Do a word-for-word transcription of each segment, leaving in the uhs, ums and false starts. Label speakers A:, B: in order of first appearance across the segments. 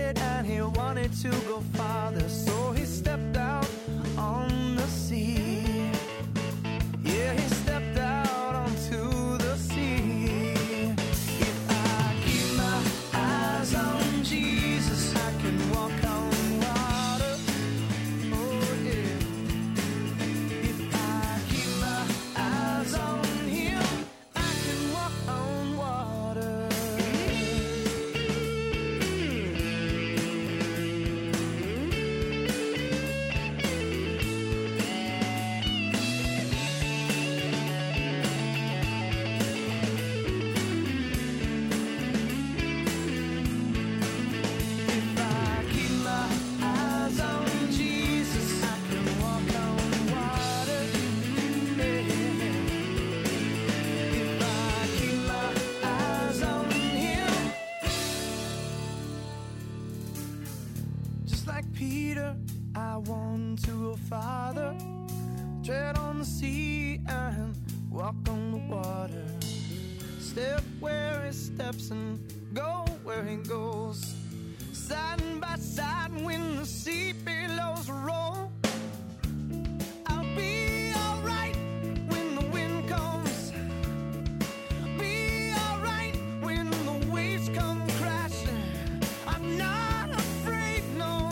A: it and he wanted to go farther, so he stepped out on the sea. Yeah, he stepped out onto the sea. If I keep my eyes on Jesus, I can walk on water. Oh yeah. If I keep my eyes on him, I can walk on water. Peter, I want to go farther, tread on the sea and walk on the water, step where he steps and go where he goes, side by side when the sea billows roll. I'll be alright when the wind comes, be alright when the waves come crashing. I'm not afraid, no.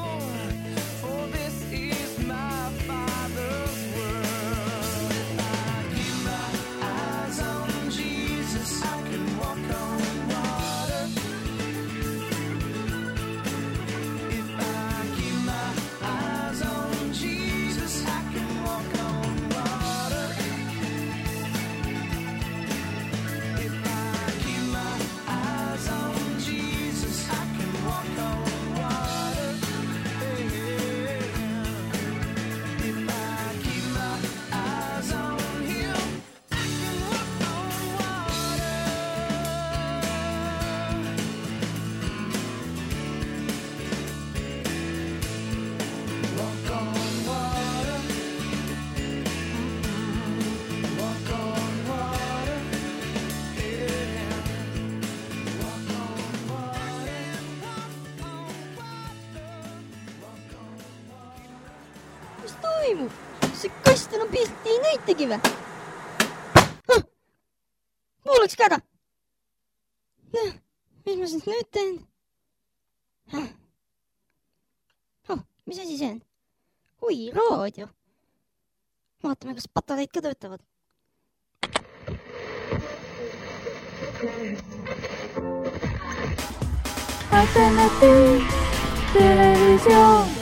B: See kast enam pilti ei näitagi või? Muu oleks käda. Mis ma siis nüüd teen? Oh, mis asi see on? Oi, raadio. Vaatame, kas patareid ka töötavad. Alternatiiv televisioon.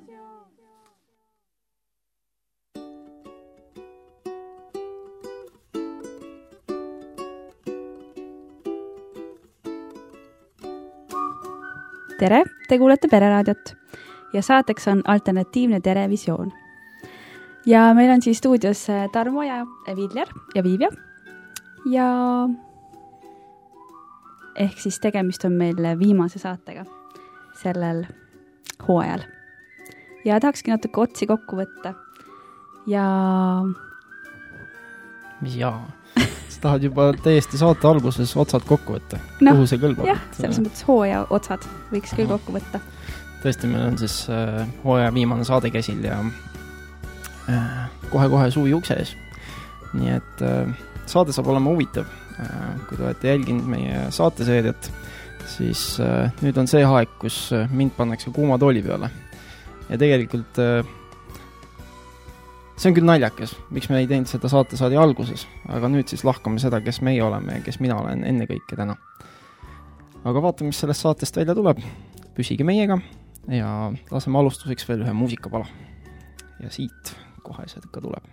C: Tere, te kuulete Pereraadiot ja saateks on Alternatiivne televisioon. Ja meil on siis stuudios Tarmo ja Viljar ja Viivia ja ehk siis tegemist on meil viimase saatega sellel hooajal. Ja tahakski natuke otsi kokku võtta ja...
D: Mis jaa? Sa tahad juba täiesti saate alguses otsad kokku võtta.
C: No,
D: kuhu see kõlbab?
C: Jah, selles mõttes hooaja otsad võiks küll kokku võtta.
D: Tõesti, meil on siis äh, hooaja viimane saade käsil ja äh, kohe-kohe suu juukse ees. Nii et äh, saade saab olema huvitav. Äh, kui te olete jälginud meie saateseeriat, siis äh, nüüd on see aeg, kus mind pannakse kuuma tooli peale. Ja tegelikult äh, see on küll naljakas, miks me ei teinud seda saatesaadi alguses, aga nüüd siis lahkame seda, kes meie oleme ja kes mina olen enne kõike täna. Aga vaatame, mis sellest saatest välja tuleb. Püsige meiega ja laseme alustuseks veel ühe muusikapala. Ja siit kohe see ka tuleb.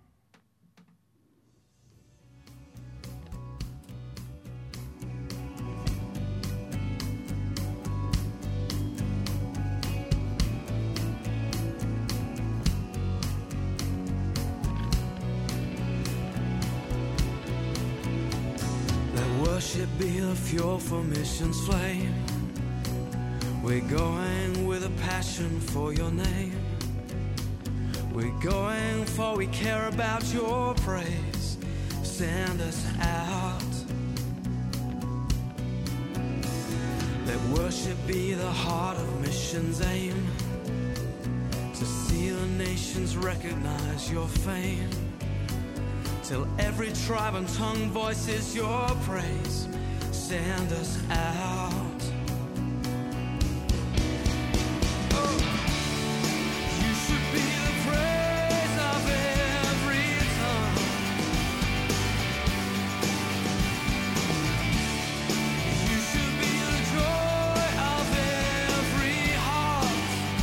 A: Worship be a fuel for mission's flame. We're going with a passion for your name. We're going for we care about your praise. Send us out. Let Worship be the heart of mission's aim, to see the nations recognize your fame, till every tribe and tongue voices your praise. Send us out. Oh, you should be the praise of every tongue. You should be the joy of every heart.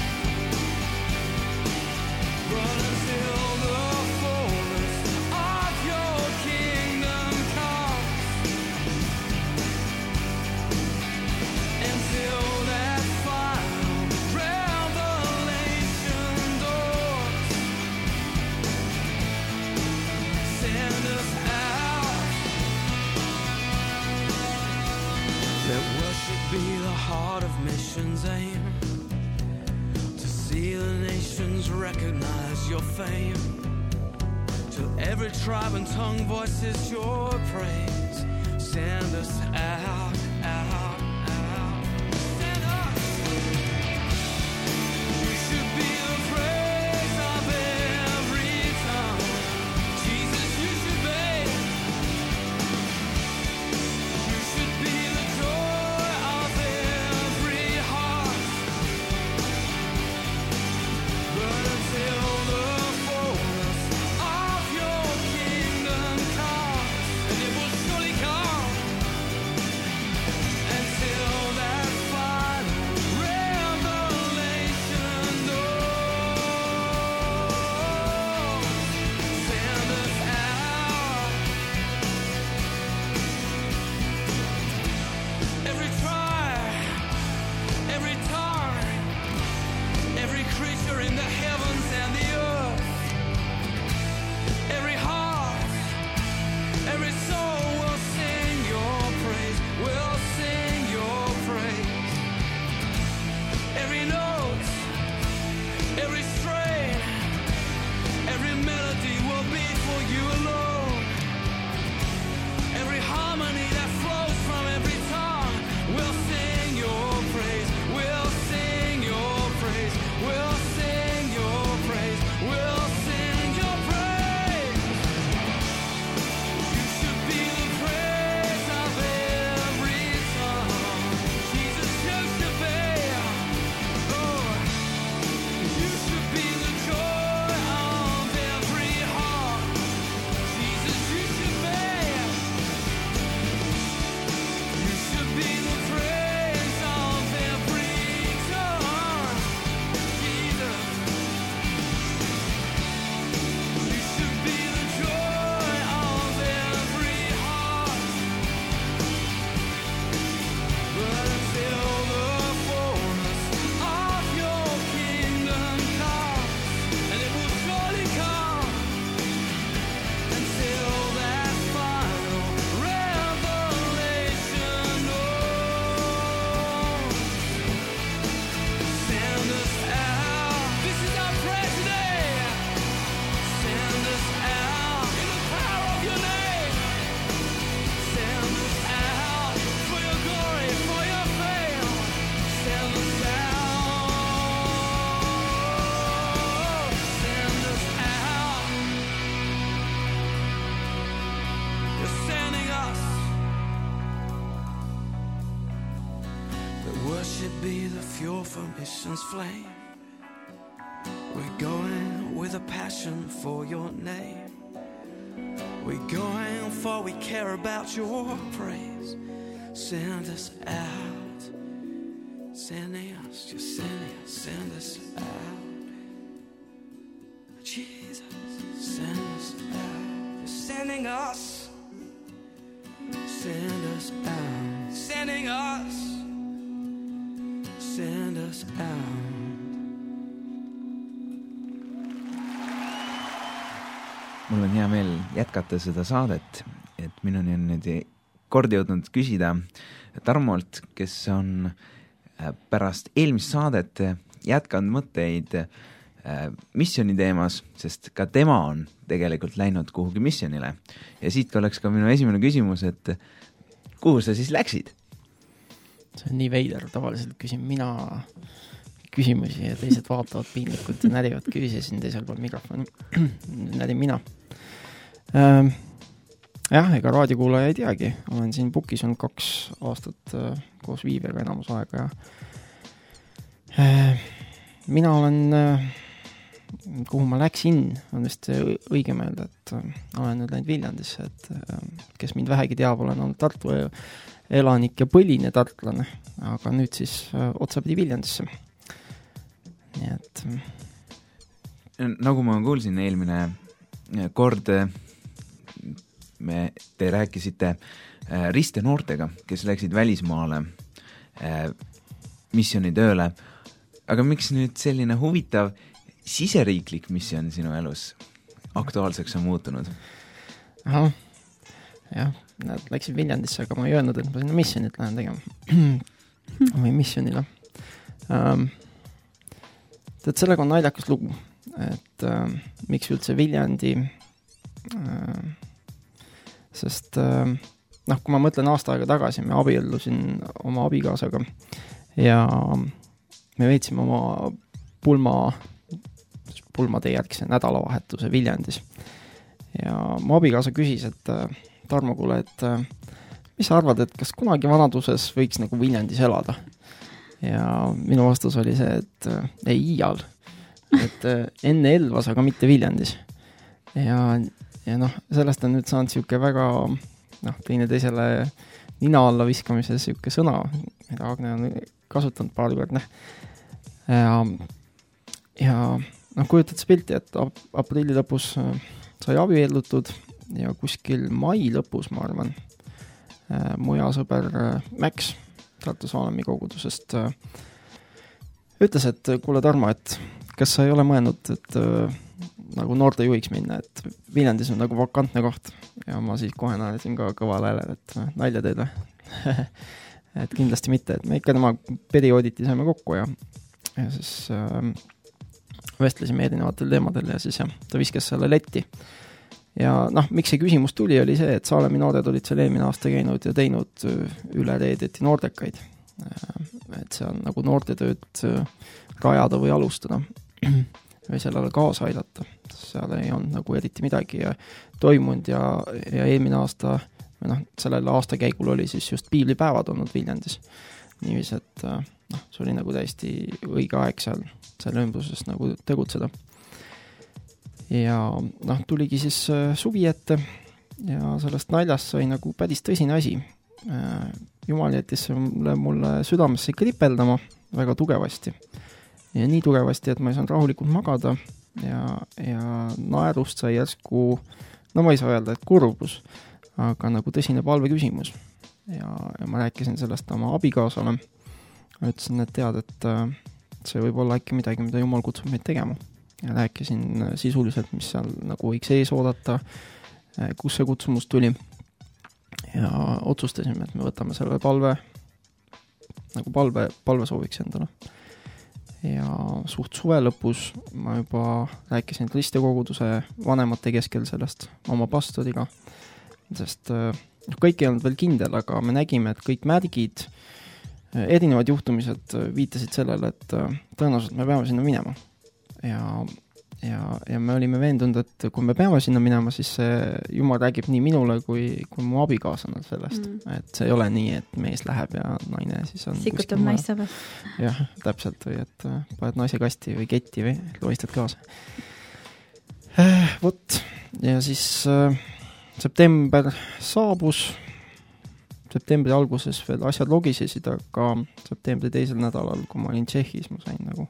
A: But until the fullness of your kingdom comes, until that final revelation doors, send us out. Let worship be the heart of mission's aim, to see the nations recognize your fame, till every tribe and tongue voices your praise. Send us out, out, out. Send us. You should be the praise of every tongue. Jesus, you should be. You should be the joy of every heart. But until the fullness of your kingdom comes, and it will surely come, until that final revelation knows, send us out. Every tribe, every tongue, every creature in the heavens and the earth, every heart, every soul will sing your praise, will sing your praise. Every note, every strain, every melody will be for you alone. Every harmony that flows from every tongue will sing your praise, will sing your praise, will sing your praise, will sing your praise. You should be the praise of every tongue. Jesus, you should be. Lord, you should be the joy of every heart. Jesus, you should be. You should be the praise of every tongue. Jesus, you should be the joy of every heart. But until the fullness of your kingdom comes, and it will surely come, until that final revelation knows, send us out. This is our prayer today. Send us out in the power of your name. Send us out for your glory, for your fame. Send us out. Send us out. You're sending us. That worship be the fuel for mission's flame. We're going with a passion for your name. We're going for we care about your praise. Send us out. Sending us, just sending us, send us out. Jesus, send us out. You're sending us. Send us out. Sending us. Send us out.
E: Mul on hea meel jätkata seda saadet, et minuni on nüüd kord jõudnud küsida Tarmolt, kes on pärast eelmist saadet jätkanud mõtteid missiooni teemas, sest ka tema on tegelikult läinud kuhugi missionile. Ja siit oleks ka minu esimene küsimus, et kuhu sa siis läksid?
D: see on nii veider, tavaliselt küsin mina küsimusi ja teised vaatavad piinlikult ja närivad küsisin teisel pool mikrofoni. Närin mina. Ähm, jah, ega raadiokuulaja ei teagi. Olen siin Pukis olnud kaks aastat äh, koos Viiviaga enamus aega ja äh, mina olen äh, kuhu ma läksin, on vist õige meelde, et äh, olen nüüd läinud Viljandisse, et äh, kes mind vähegi teab, olen olnud Tartu elanik ja põline tartlane, aga nüüd siis äh, otsapidi Viljandisse. Nii et
E: nagu ma kuulsin eelmine kord, me, te rääkisite riste noortega, kes läksid välismaale missioonitööle. Aga miks nüüd selline huvitav siseriiklik missioon sinu elus aktuaalseks on muutunud?
D: Aha, jah, nad läksid Viljandisse, aga ma ei öelnud, et ma sinna missionit lähen tegema. Või missionile. Um, et sellega on naljakas lugu, et äh, miks üldse Viljandi, äh, sest äh, noh, kui ma mõtlen aasta aega tagasi, me abiellusin oma abikaasaga ja me veetsime oma pulma, pulmade järgse nädalavahetuse Viljandis. Ja mu abikaasa küsis, et äh, Tarmo, kuule, et äh, mis sa arvad, et kas kunagi vanaduses võiks nagu Viljandis elada? Ja minu vastus oli see, et äh, ei iial, et äh, enne Elvas, aga mitte Viljandis. Ja, ja noh, sellest on nüüd saanud siuke väga noh, teine teisele nina alla viskamise siuke sõna, mida Agne on kasutanud paar kord. Ja, ja noh, kujutad see pilti, et ap- aprilli lõpus äh, sai abiellutud ja kuskil mai lõpus, ma arvan, äh, mu hea sõber äh, Max Tartu Saalemi kogudusest äh, ütles, et kuule Tarmo, et kas sa ei ole mõelnud, et äh, nagu noorte juhiks minna, et Viljandis on nagu vakantne koht ja ma siis kohe naerasin ka kõval häälel, et äh, nalja teed või? Et kindlasti mitte, et me ikka tema periooditi saime kokku ja, ja siis äh, vestlesime erinevatel teemadel ja siis jah, ta viskas selle letti. Ja noh, miks see küsimus tuli, oli see, et Saalemi noored olid seal eelmine aasta käinud ja teinud üle reedeti noortekaid. Et see on nagu noortetööd rajada või alustada või sellele kaasa aidata. Seal ei olnud nagu eriti midagi toimunud ja, ja eelmine aasta, või noh, sellel aasta käigul oli siis just piiblipäevad olnud Viljandis. Niivis, et noh, see oli nagu täiesti õige aeg seal, seal ümbruses nagu tegutseda. Ja noh, tuligi siis äh, suvi ette ja sellest naljast sai nagu päris tõsine asi. Äh, Jumal jättis mulle, mulle südamesse kripeldama väga tugevasti. Ja nii tugevasti, et ma ei saanud rahulikult magada ja, ja naerust sai järsku, no ma ei saa öelda, et kurbus, aga nagu tõsine palve küsimus. Ja, ja ma rääkisin sellest oma abikaasale. Ütlesin, et tead, et äh, see võib olla äkki midagi, mida Jumal kutsub meid tegema. Ja rääkisin sisuliselt, mis seal nagu võiks ees oodata, kus see kutsumus tuli. Ja otsustasime, et me võtame selle palve, nagu palve, palve sooviks endale. Ja suht suve lõpus ma juba rääkisin Kristikoguduse vanemate keskel sellest oma pastoriga, sest kõik ei olnud veel kindel, aga me nägime, et kõik märgid, erinevad juhtumised viitasid sellele, et tõenäoliselt me peame sinna minema. Ja, ja, ja me olime veendunud, et kui me peame sinna minema, siis see Jumal räägib nii minule kui, kui mu abikaasana sellest. Mm. Et see ei ole nii, et mees läheb ja naine siis on
C: sikutab naissõbas.
D: Jah, täpselt. Või et paned naise kasti või ketti või loistad kaasa. Eh, võt. Ja siis äh, september saabus. Septembri alguses veel asjad logisesid, aga septembri teisel nädalal, kui ma olin Tšehhis, ma sain nagu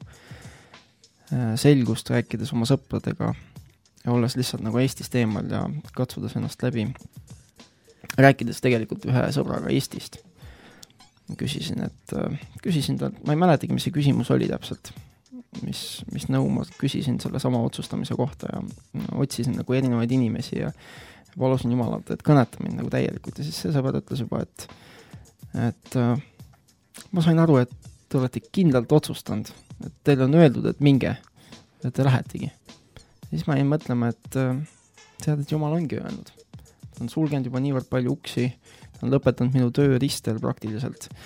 D: selgust rääkides oma sõpradega ja olles lihtsalt nagu Eestist eemal ja katsudes ennast läbi. Rääkides tegelikult ühe sõbraga Eestist. Küsisin, et küsisin ta, ma ei mäletagi, mis see küsimus oli täpselt, mis, mis nõu ma küsisin selle sama otsustamise kohta ja otsisin nagu erinevaid inimesi ja palusin Jumalalt, et kõneta mind nagu täielikult ja siis see sõber ütles juba, et, et ma sain aru, et te olete kindlalt otsustanud, et teil on öeldud, et minge, et te lähetegi. Ja siis ma jäin mõtlema, et tead, et Jumal ongi öelnud. Ta on sulgenud juba niivõrd palju uksi, ta on lõpetanud minu töö ristel praktiliselt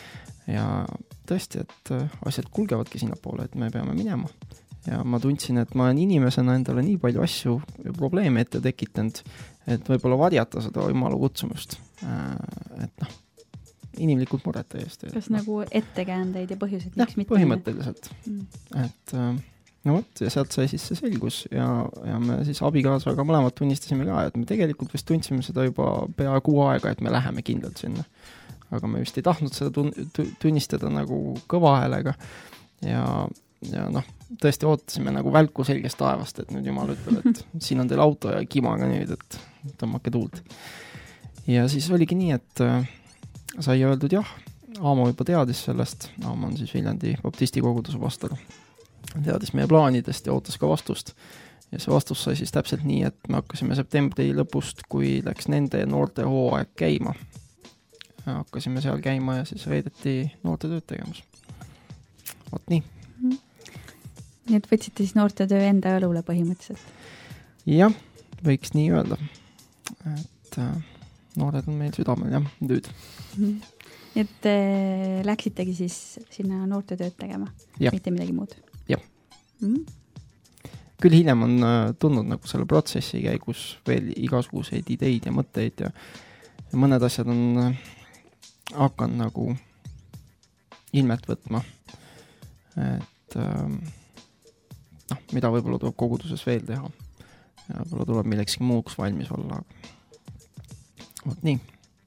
D: ja tõesti, et asjad kulgevadki sinna poole, et me peame minema. Ja ma tundsin, et ma olen inimesena endale nii palju asju ja probleeme ette tekitanud, et võib-olla varjata seda Jumala kutsumust. Et noh, inimlikult muret täiesti.
C: Kas no. nagu ettekäändeid ja põhjuseid, miks
D: ja,
C: mitte?
D: Põhimõtteliselt. Mm. Et no võt, ja sealt sai siis see selgus ja, ja me siis abikaasaga mõlemad tunnistasime ka, et me tegelikult vist tundsime seda juba pea kuu aega, et me läheme kindlalt sinna. Aga me vist ei tahtnud seda tun- tunnistada nagu kõva häälega ja, ja noh, tõesti ootasime nagu välku selgest taevast, et nüüd Jumal ütleb, et siin on teil auto ja kimaga nüüd, et tõmmake tuult. Ja siis oligi nii, et äh, sai öeldud jah, Aamo juba teadis sellest, Aamo on siis Viljandi baptisti koguduse pastor, teadis meie plaanidest ja ootas ka vastust. Ja see vastus sai siis täpselt nii, et me hakkasime septembri lõpust, kui läks nende noorte hooaeg käima. Ja hakkasime seal käima ja siis veedeti noorte tööd tegemas. Vot nii.
C: Nii et võtsite siis noorte töö enda õlule põhimõtteliselt?
D: Jah, võiks nii öelda. Et äh, noored on meil südamel, jah, nüüd.
C: Mm-hmm. Nii et äh, läksitegi siis sinna noorte tööd tegema?
D: Ja.
C: Mitte midagi muud?
D: Jah.
C: Mm-hmm.
D: Küll hiljem on äh, tulnud nagu selle protsessi käigus veel igasuguseid ideid ja mõtteid ja, ja mõned asjad on äh, hakanud nagu ilmet võtma. Et äh, noh, mida võib-olla tuleb koguduses veel teha. Ja võib-olla tuleb millekski muuks valmis olla. Vot nii.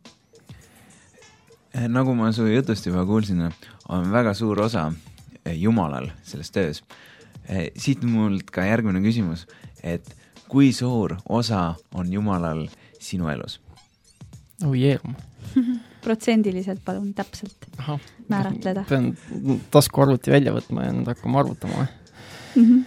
E: Nagu ma su jutust juba kuulsin, on väga suur osa Jumalal selles töös. Siit mult ka järgmine küsimus, et kui suur osa on Jumalal sinu elus?
D: Oh jeerum.
C: Protsendiliselt palun täpselt Aha, määratleda.
D: Pean tasku arvuti välja võtma ja nüüd hakkama arvutama.
C: Mm-hmm.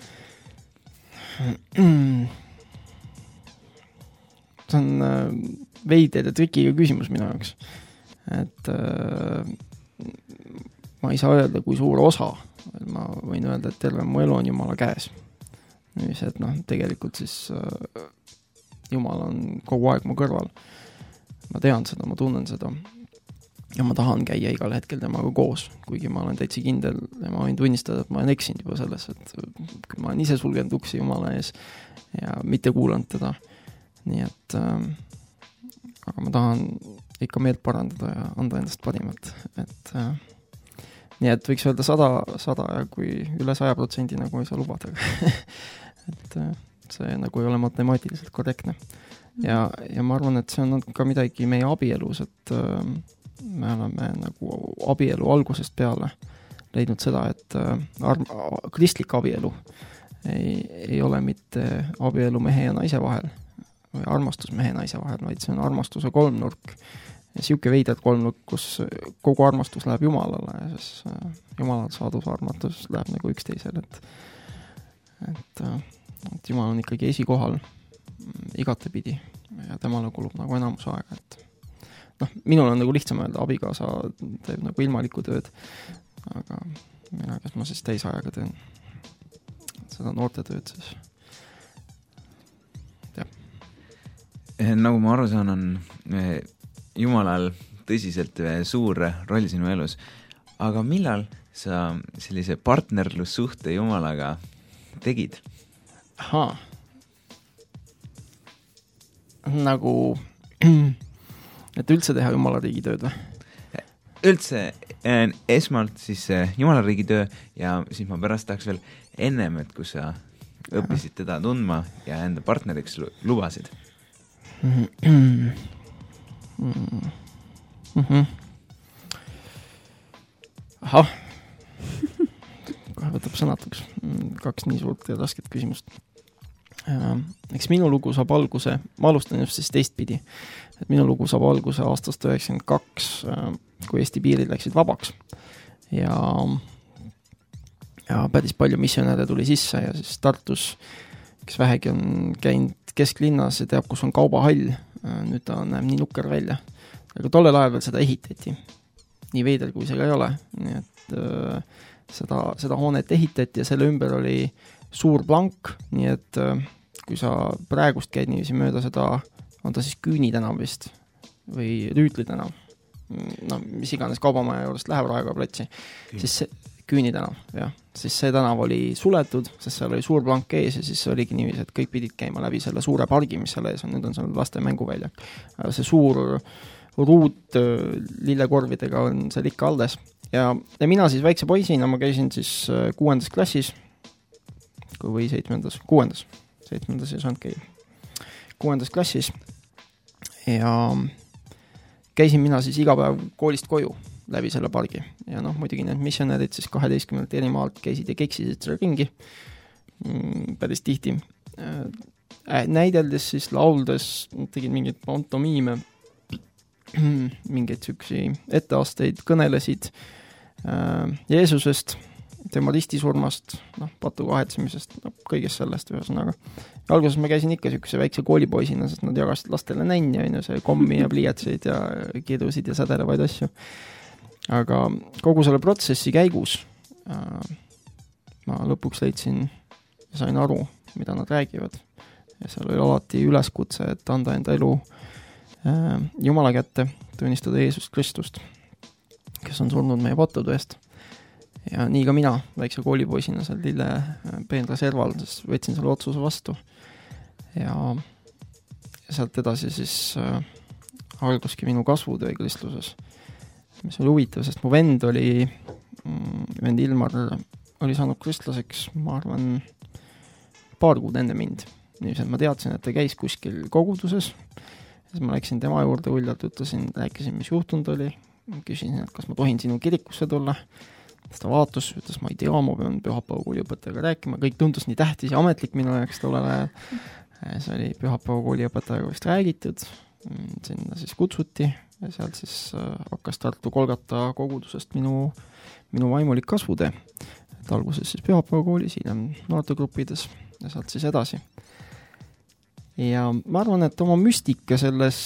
D: See on äh, veider ja trikiga küsimus minu jaoks. Et äh, ma ei saa öelda, kui suur osa. Ma võin öelda, et terve mu elu on Jumala käes. Nii see, et noh, tegelikult siis äh, Jumal on kogu aeg mu kõrval. Ma tean seda, ma tunnen seda. Ja ma tahan käia igal hetkel temaga koos, kuigi ma olen täitsa kindel ja ma võin tunnistada, et ma olen eksinud juba selles, et ma olen ise sulgenud uksi Jumala ees ja mitte kuulanud teda. Nii et äh, aga ma tahan ikka meelt parandada ja anda endast parimat. Et, äh, nii et võiks öelda sada, sada ja kui üle saja protsendi nagu ei saa lubada. et äh, see nagu ei ole matemaatiliselt korrektne. Ja, ja ma arvan, et see on ka midagi meie abielus, et äh, me oleme nagu abielu algusest peale leidnud seda, et arm, kristlik abielu ei, ei ole mitte abielu mehe ja naise vahel või armastus mehe ja naise vahel, vaid see on armastuse kolmnurk. Ja siuke veidad kolmnurk, kus kogu armastus läheb Jumalale ja siis Jumalal saadus armastus läheb nagu üksteisele. Et, et, et Jumal on ikkagi esikohal igatepidi ja temale kulub nagu enamus aega, et noh, minul on nagu lihtsam öelda, abikaasa teeb nagu ilmalikku tööd, aga mina, kes ma siis täisajaga teen seda noorte tööd, siis jah.
E: Nagu ma aru saan, on Jumalal tõsiselt suur roll sinu elus, aga millal sa sellise partnerlussuhte Jumalaga tegid?
D: Ahaa. Nagu et üldse teha Jumala riigi tööd või?
E: Üldse, esmalt siis Jumala riigi töö ja siis ma pärast tahaks veel ennem, et kui sa õppisid teda tundma ja enda partneriks lubasid.
D: Ahah. Kohe võtab sõnatuks. Kaks nii suurt ja rasket küsimust. Eks minu lugu saab alguse, ma alustan just siis teistpidi, et minu lugu saab alguse aastast üheksakümmend kaks, kui Eesti piirid läksid vabaks ja, ja päris palju missionäre tuli sisse ja siis Tartus, kes vähegi on käinud kesklinnas ja teab, kus on kaubahall, nüüd ta näeb nii nukker välja, aga tollel ajal veel seda ehitati, nii veider kui see ka ei ole, nii et äh, seda, seda hoonet ehitati ja selle ümber oli suur plank, nii et kui sa praegust käid niiviisi mööda seda, on ta siis Küüni tänav vist või Rüütli tänav, no mis iganes kaubamaja juurest läheb Raekoja platsi, siis see Küüni tänav, jah. Siis see tänav oli suletud, sest seal oli suur plank ees ja siis oligi niiviisi, et kõik pidid käima läbi selle suure pargi, mis seal ees on, nüüd on seal laste mänguväljak. See suur ruut lillekorvidega on seal ikka alles. Ja, ja mina siis väikse poisina, ma käisin siis kuuendas klassis, või seitsmendas, kuuendas, seitsmendas ei saanud käia. Kuuendas klassis ja käisin mina siis iga päev koolist koju läbi selle pargi. Ja noh, muidugi need missionärid siis kaheteistkümnelt eri maalt käisid ja keksisid selle ringi mm, päris tihti. Äh, näideldes siis lauldes, tegid mingeid pantomiime, mingeid süksi etteasteid, kõnelesid äh, Jeesusest, tema ristisurmast, noh, patu kahetsemisest, no, kõigest sellest ühesõnaga. Ja alguses ma käisin ikka sükse väikse koolipoisina, sest nad jagasid lastele nänni, on ju, see kommi ja pliiatseid ja kirjusid ja sädelevaid asju. Aga kogu selle protsessi käigus äh, ma lõpuks leidsin ja sain aru, mida nad räägivad. Ja seal oli alati üleskutse, et anda enda elu äh, Jumala kätte, tunnistada Jeesus Kristust, kes on surnud meie pattude eest. Ja nii ka mina, väikse koolipoisina seal lille peenra serval, siis võtsin selle otsuse vastu. Ja, ja sealt edasi siis äh, alguski minu kasvutöö kristluses, mis oli huvitav, sest mu vend oli, vend Ilmar oli saanud kristlaseks, ma arvan, paar kuud enne mind. Nii, ma teadsin, et ta käis kuskil koguduses. Siis ma läksin tema juurde uljalt, ütlesin, rääkisin, mis juhtunud oli. Küsisin, et kas ma tohin sinu kirikusse tulla. Siis ta vaatus, ütles, ma ei tea, ma pean pühapäeva kooli õpetajaga rääkima. Kõik tundus nii tähtis ja ametlik minu jaoks tollel ajal. See oli pühapäeva kooli õpetajaga vist räägitud. Sinna siis kutsuti ja sealt siis hakkas Tartu Kolgata kogudusest minu, minu vaimulik kasvutee. Et alguses siis pühapäeva koolis, hiljem noortegruppides ja sealt siis edasi. Ja ma arvan, et oma müstika selles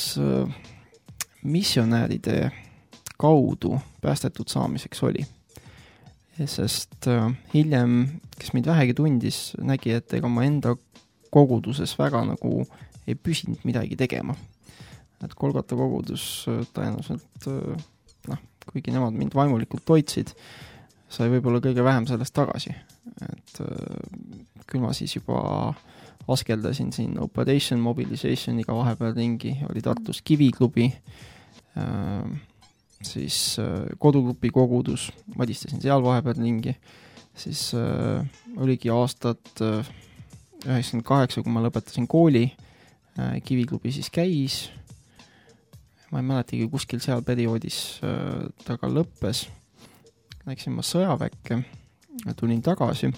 D: missionääride kaudu päästetud saamiseks oli. Sest hiljem, kes mind vähegi tundis, nägi, et ega ma enda koguduses väga nagu ei püsinud midagi tegema. Et Kolgata kogudus tõenäoliselt, noh, kuigi nemad mind vaimulikult toitsid, sai võib-olla kõige vähem sellest tagasi. Et küll ma siis juba askeldasin siin Operation Mobilizationiga vahepeal ringi, oli Tartus Kiviklubi, siis kodugrupi kogudus, madistasin seal vahepeal ringi, siis oligi aastat üheksakümmend kaheksa, kui ma lõpetasin kooli, Kiviklubi siis käis, ma ei mäletagi, kuskil seal perioodis taga lõppes, läksin ma sõjaväkke, tulin tagasi,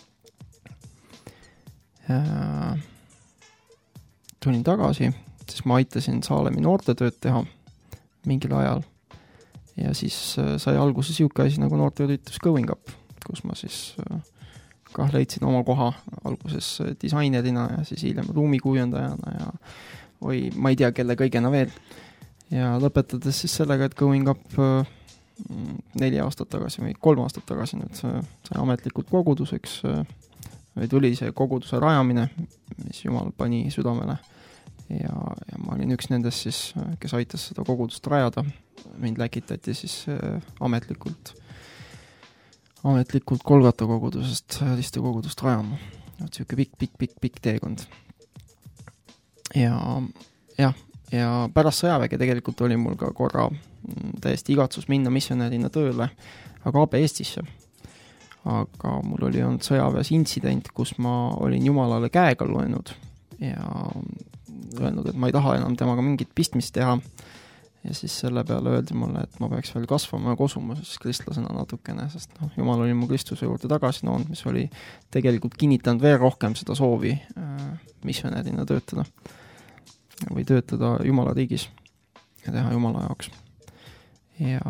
D: tulin tagasi, siis ma aitasin Saalemi noortetööd teha mingil ajal ja siis sai alguse siuke asi nagu noorteüritus Going Up, kus ma siis kah leidsin oma koha alguses disainerina ja siis hiljem ruumikujendajana ja või ma ei tea, kelle kõigena veel. Ja lõpetades siis sellega, et Going Up neli aastat tagasi või kolm aastat tagasi nüüd sai ametlikult koguduseks või tuli see koguduse rajamine, mis Jumal pani südamele ja, ja ma olin üks nendest siis, kes aitas seda kogudust rajada. Mind läkitati siis ametlikult ametlikult Kolgata kogudusest riste kogudust rajama. Siuke pikk, pikk, pikk, pikk teekond. Ja jah, ja pärast sõjaväge tegelikult oli mul ka korra täiesti igatsus minna missionärina tööle, aga A B Eestisse. Aga mul oli olnud sõjaväes intsident, kus ma olin Jumalale käega loenud ja öelnud, et ma ei taha enam temaga mingit pistmist teha. Ja siis selle peale öeldi mulle, et ma peaks veel kasvama ja kosuma siis kristlasena natukene, sest no, Jumal oli mu Kristuse juurde tagasi noonud, mis oli tegelikult kinnitanud veel rohkem seda soovi äh, missionärina töötada või töötada Jumala riigis ja teha Jumala jaoks. Ja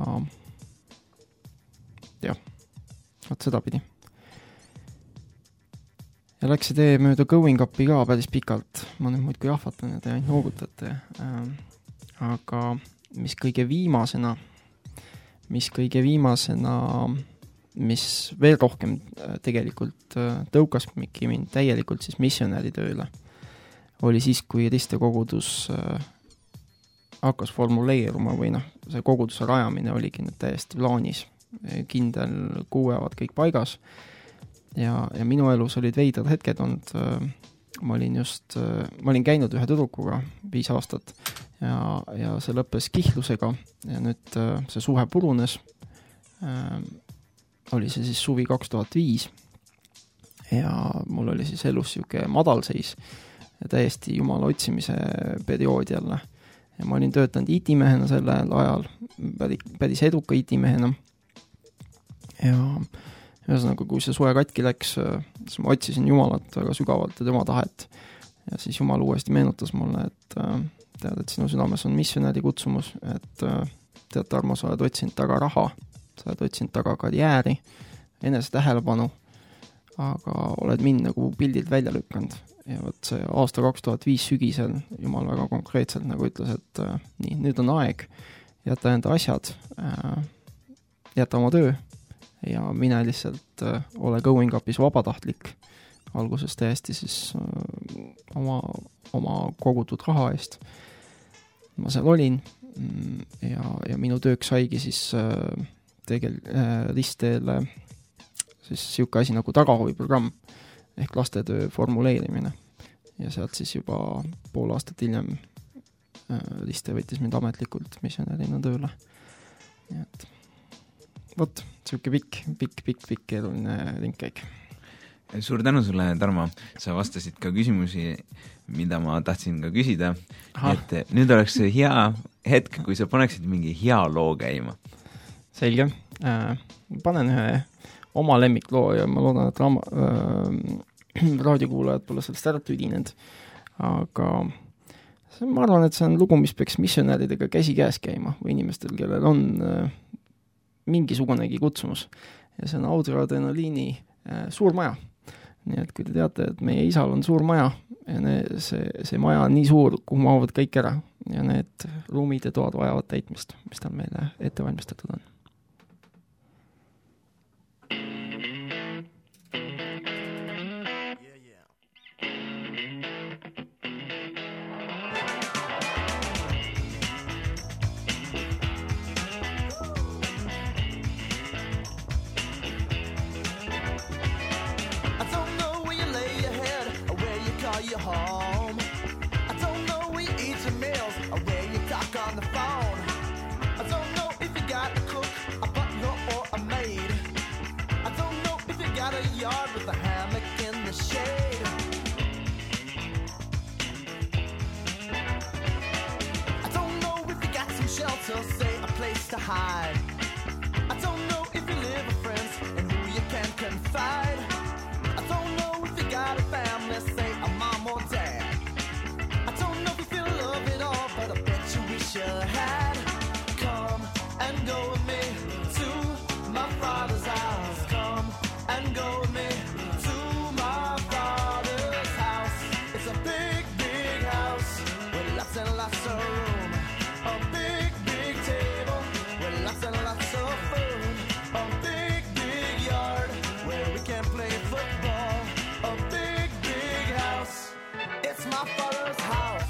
D: jah, võt seda pidi. Ja läks see tee mööda Going Upi ka päris pikalt. Ma nüüd muid kui ahvatan ja te ainult noogutate. Ähm, aga mis kõige viimasena, mis kõige viimasena, mis veel rohkem tegelikult tõukas mind täielikult siis missionäri tööle, oli siis, kui ristekogudus hakkas formuleeruma või noh, see koguduse rajamine oligi nüüd täiesti plaanis, kindel kuuevad kõik paigas ja, ja minu elus olid veidrad hetked olnud, ma olin just, ma olin käinud ühe tüdrukuga viis aastat ja, ja see lõppes kihlusega ja nüüd see suhe purunes, oli see siis suvi kaks tuhat viis ja mul oli siis elus siuke madalseis ja täiesti jumala otsimise periood jälle. Ja ma olin töötanud I T-mehena sellel ajal, päris eduka I T-mehena. Ja ühesõnaga, kui see suhe katki läks, siis ma otsisin Jumalat väga sügavalt ja tema tahet. Ja siis Jumal uuesti meenutas mulle, et tead, et sinu südames on missionäri kutsumus, et tead, Tarmo, sa oled otsinud taga raha, sa oled otsinud taga karjääri, enese tähelepanu, aga oled mind nagu pildilt välja lükkanud. Ja võt see aasta kaks tuhat viis sügisel Jumal väga konkreetselt nagu ütles, et äh, nii, nüüd on aeg jätta enda asjad, äh, jätta oma töö ja mine lihtsalt äh, ole Going Upis vabatahtlik alguses täiesti siis äh, oma, oma kogutud raha eest. Ma seal olin ja, ja minu tööks saigi siis äh, tegel äh, risteele siis siuke asi nagu tagahoiprogramm ehk lastetöö formuleerimine. Ja sealt siis juba pool aastat hiljem äh, liste võttis mind ametlikult missionärina tööle. Nii et võt, siuke pikk, pikk, pikk, pikk keeruline ringkäik.
E: Suur tänu sulle, Tarmo. Sa vastasid ka küsimusi, mida ma tahtsin ka küsida. Et nüüd oleks hea hetk, kui sa paneksid mingi hea loo käima.
D: Selge. Äh, panen ühe oma lemmikloo ja ma loodan, et raama, äh, raadiokuulajad pole sellest ära tüdinenud, aga see, ma arvan, et see on lugu, mis peaks missionäridega käsi käes käima või inimestel, kellel on äh, mingisugunegi kutsumus ja see on Audioadrenaliini äh, suur maja. Nii et kui te teate, et meie isal on suur maja ja ne, see, see maja on nii suur, kuhu maavad kõik ära ja need ruumid ja toad vajavad täitmist, mis tal meile ette valmistatud on.
A: Your home. I don't know where you eat your meals or where you talk on the phone. I don't know if you got a cook, a butler or a maid. I don't know if you got a yard with a hammock in the shade. I don't know if you got some shelter, say a place to hide. I don't know if you live with friends and who you can confide. I don't know if you got a family, say or dad. I don't know if you feel love at all, but I bet you wish you had. Come and go with me to my father's house. Come and go with me to my father's house. It's a big, big house with lots and lots of room. A big, big table with lots and lots of food. A big, big yard where we can play football. A big, big house. It's my father's house.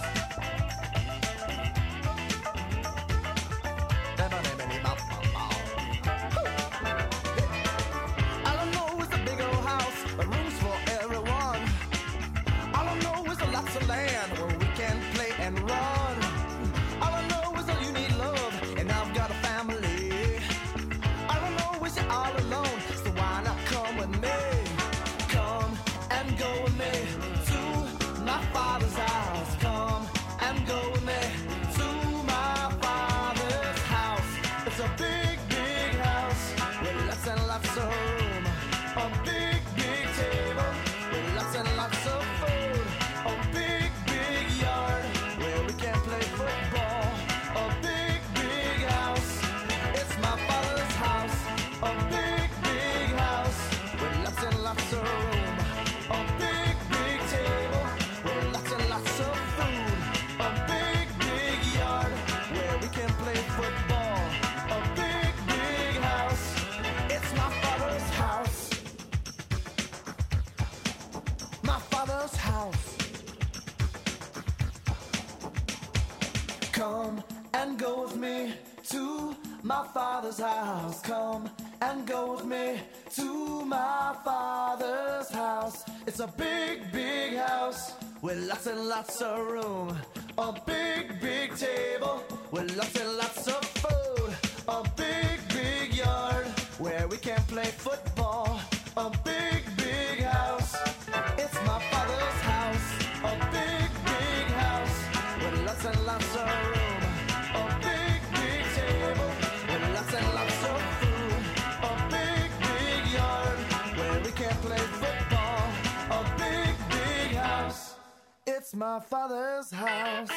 A: All I know is a big old house, but rooms for everyone. All I know is a lots of land where we can play and run. All I know is that you need love, and I've got a family. All I know is you're all alone, so why not come with me? Come and go with me to my father's house. Come and go with me to my father's house. It's a big, big house with lots and lots of room. A big, big table with lots and lots of food. A big, big yard where we can play football. A big, big house. It's my father's house. A big, big house with lots and lots of room. A big, big table with lots and lots of food. A big, big yard where we can play football. A big, big house. It's my father's house. My father's house. Come and go with me to my Father's house. Come and go with me to my Father's house. It's a big, big house with lots and lots of room. A big, big table with lots and lots of food. A big, big yard where we can play football. A big, big house. It's my Father's house. A big, big house with lots and lots of room. A big, big table with lots and lots of food. A big, big yard where we can play football. A big, big house. It's my Father's house.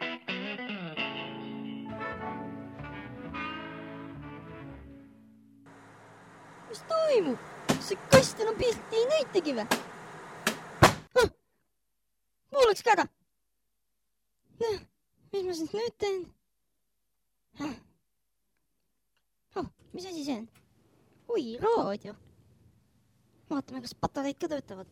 B: Mis toimub? See kast enam pilti ei näitagi või? Huh? Kuulaks ka ära. Mis ma siis nüüd teen? Huh? Oh, mis asi see on? Oi, raadio. Vaatame, kas patareid ka töötavad.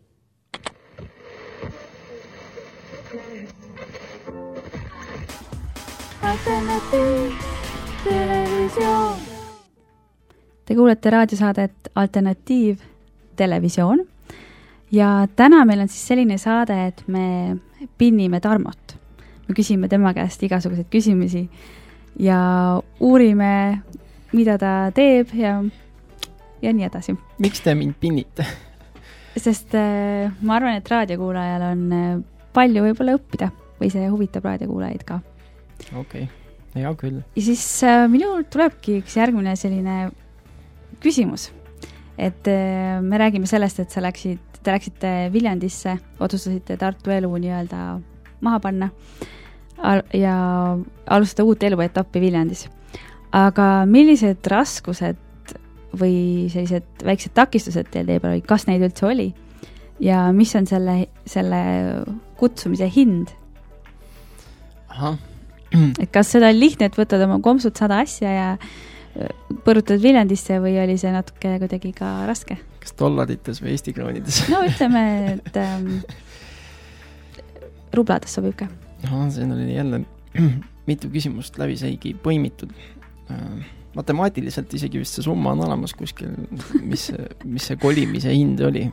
C: Alternatiiv televisioon. Te kuulete raadiosaadet Alternatiiv televisioon ja täna meil on siis selline saade, et me pinnime Tarmot. Me küsime tema käest igasuguseid küsimusi ja uurime, mida ta teeb ja, ja nii edasi.
D: Miks te mind pinnite?
C: Sest äh, ma arvan, et raadiokuulajal on palju võib-olla õppida või see huvitab raadiokuulajaid ka.
D: Okei, okay. Hea küll.
C: Ja siis äh, minul tulebki üks järgmine selline küsimus, et äh, me räägime sellest, et sa läksid, te läksite Viljandisse, otsustasite Tartu elu nii-öelda maha panna ja alustada uut eluetappi Viljandis. Aga millised raskused või sellised väiksed takistused teil tee peal, kas neid üldse oli ja mis on selle, selle kutsumise hind?
D: Aha.
C: Et kas seda on lihtne, et võtad oma kompsud sada asja ja põrutad Viljandisse või oli see natuke kuidagi ka raske?
D: Kas dollarites või Eesti kroonides?
C: No ütleme, et ähm, rublades sobib ka.
D: No, siin oli jälle mitu küsimust läbi seigi põimitud. Matemaatiliselt isegi vist see summa on olemas kuskil, mis, mis see kolimise hind oli.